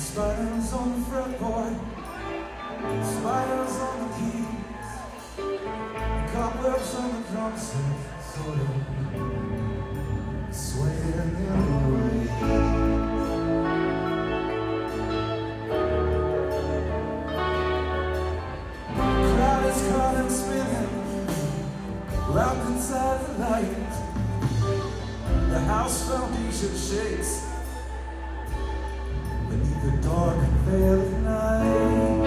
Spiders on the fretboard, spiders on the keys, cobwebs on the drum set, sort of swaying in the breeze. Crowd is caught and spinning, wrapped inside the light. The house foundation shakes beneath the dark veil of night.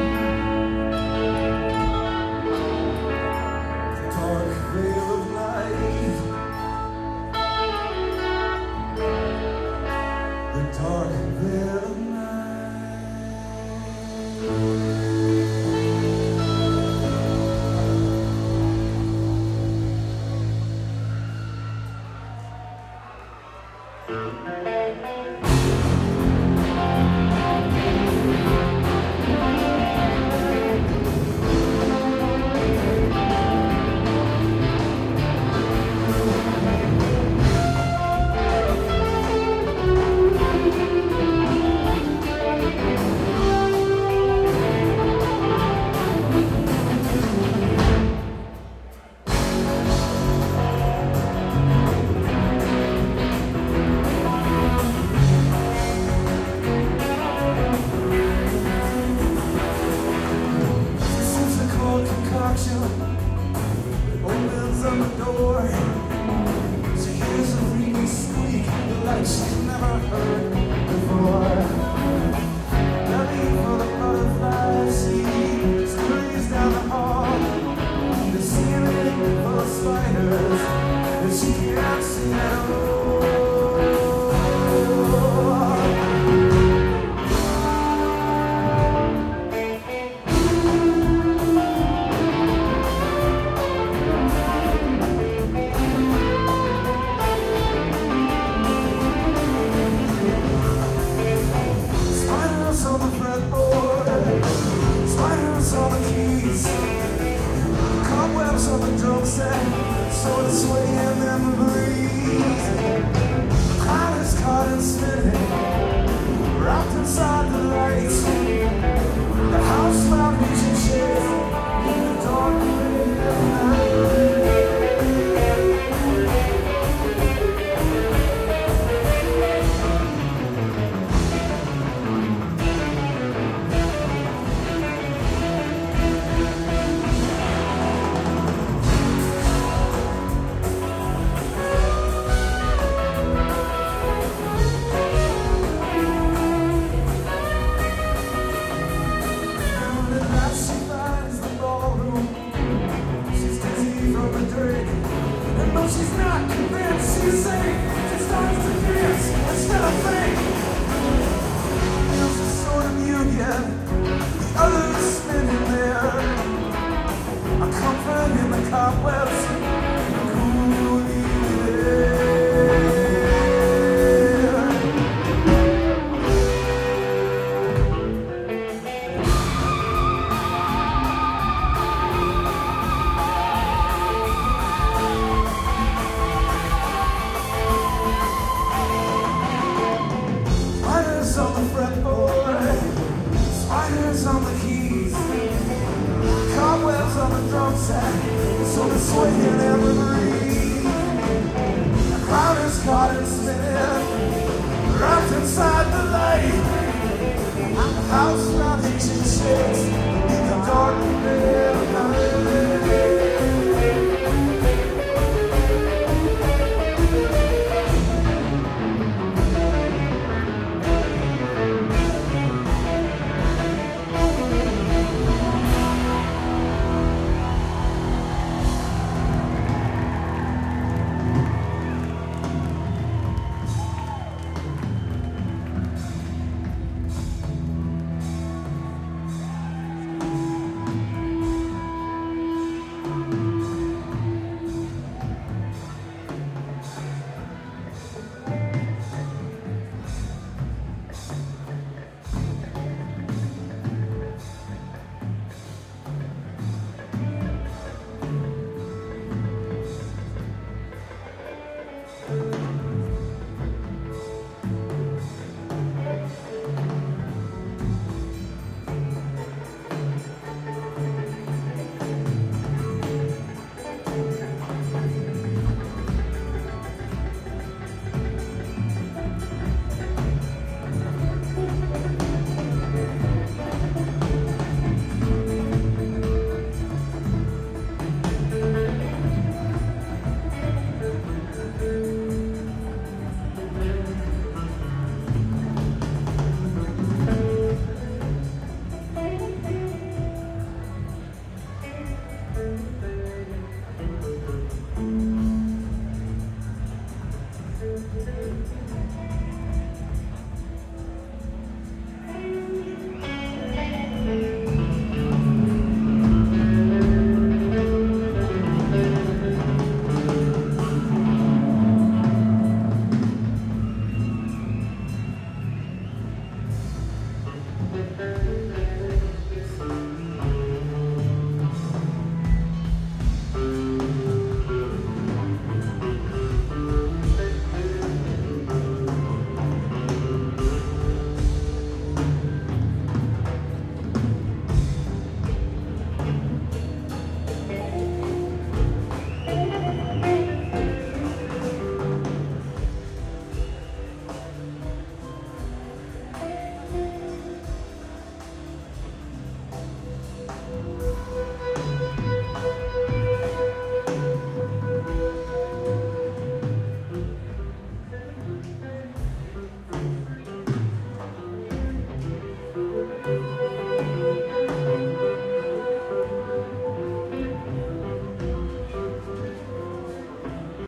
The dark veil of night. The dark veil of night. Opens on the door. She hears a ringing squeak like she's never heard before. Belly full of butterflies, she scurries down the hall. The ceiling full of spiders that she can't see at all. On the drum set, sort of swaying in the breeze. The cloud is caught and spinning, wrapped inside the lights. The house foundation shakes in the dark veil of night. She's not convinced she's safe. She starts to dance instead of think. Feels a sort of union. The others spinning there. A comfort in the cobwebs. Cool on the fretboard, spiders on the keys, cobwebs on the drum set, sort of swaying in the breeze. The crowd is caught and spinning, wrapped inside the light. The house foundation shakes in the dark veil of night.